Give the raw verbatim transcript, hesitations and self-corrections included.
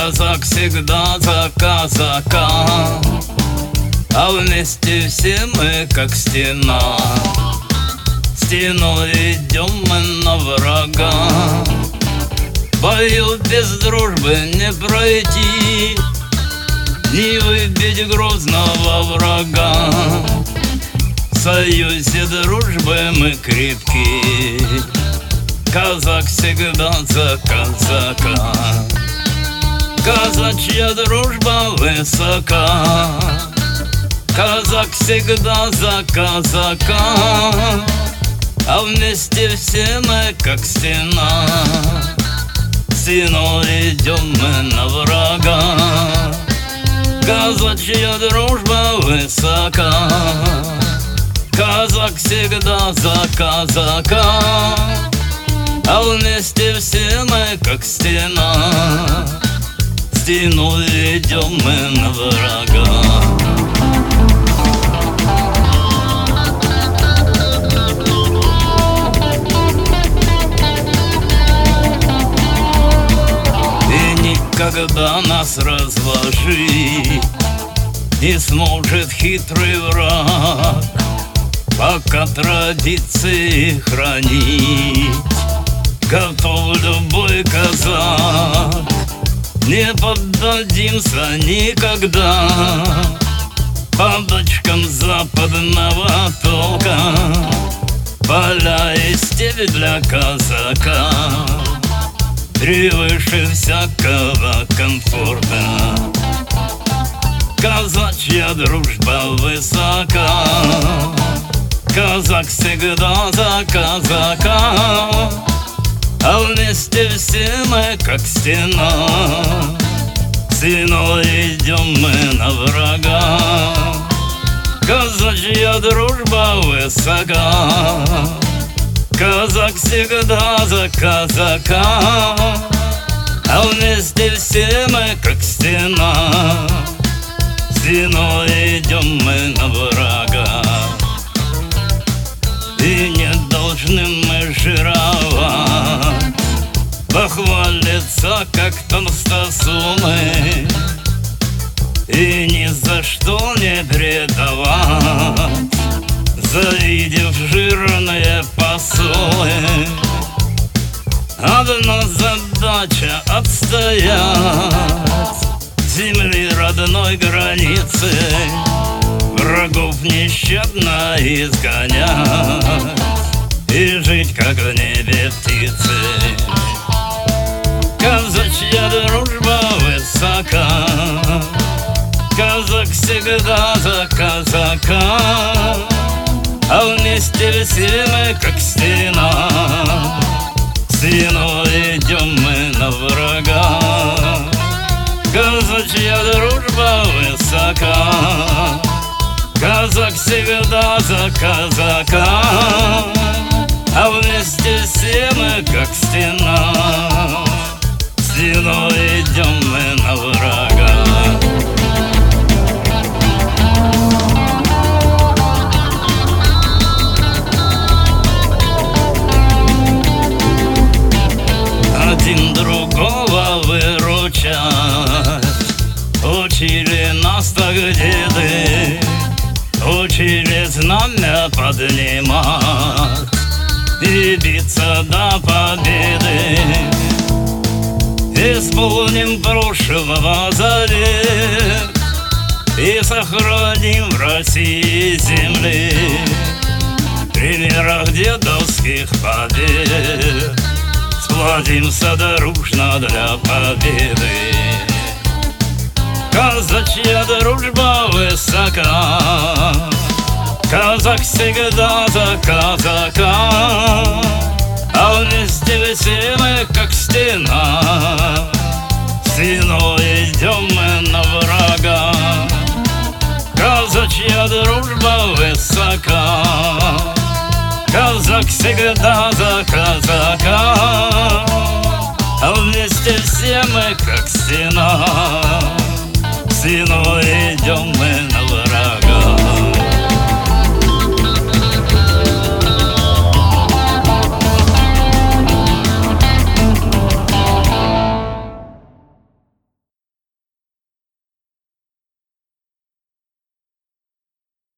Казак всегда за казака, а вместе все мы как стена. Стеной идем мы на врага, бою без дружбы не пройти, не выбить грозного врага. В союзе дружбы мы крепки, казак всегда за казака. Казачья дружба высока, казак всегда за казака, а вместе все мы как стена. Стеной идем мы на врага, казачья дружба высока, казак всегда за казака, а вместе все мы как стена. Стеной идем мы на врага. Когда нас разложить не сможет хитрый враг, пока традиции хранить готов любой казак. Не поддадимся никогда подачкам западного толка, поля и степь для казака превыше всякого комфорта. Казачья дружба высока, казак всегда за казака, а вместе все мы как стена. Стеной идем мы на врага, казачья дружба высока, казак всегда за казака, а вместе все мы как стена. Стеной идем мы на врага, и не должны мы жировать, похвалиться как толстосумы, и ни за что не предавать, завидев жирные посулы. Одна задача — отстоять земли родной границы, врагов нещадно изгонять и жить как в небе птицы. Казачья дружба высока, казак всегда за казака, а вместе все мы как стена. Стеной идем мы на врага, казачья дружба высока, казак всегда за казака, а вместе все мы как стена. Стеной идем мы на врага. Один другого выручать учили нас так деды, учили знамя поднимать и биться до победы. Исполним прошлого завет и сохраним в России земли примерах дедовских побед. Сплотимся дружно для победы. Казачья дружба высока, казак всегда за казака, а вместе все мы как стена. Стеной идем мы на врага, казачья дружба высока, казак всегда за казака, а вместе все мы как стена. Стеной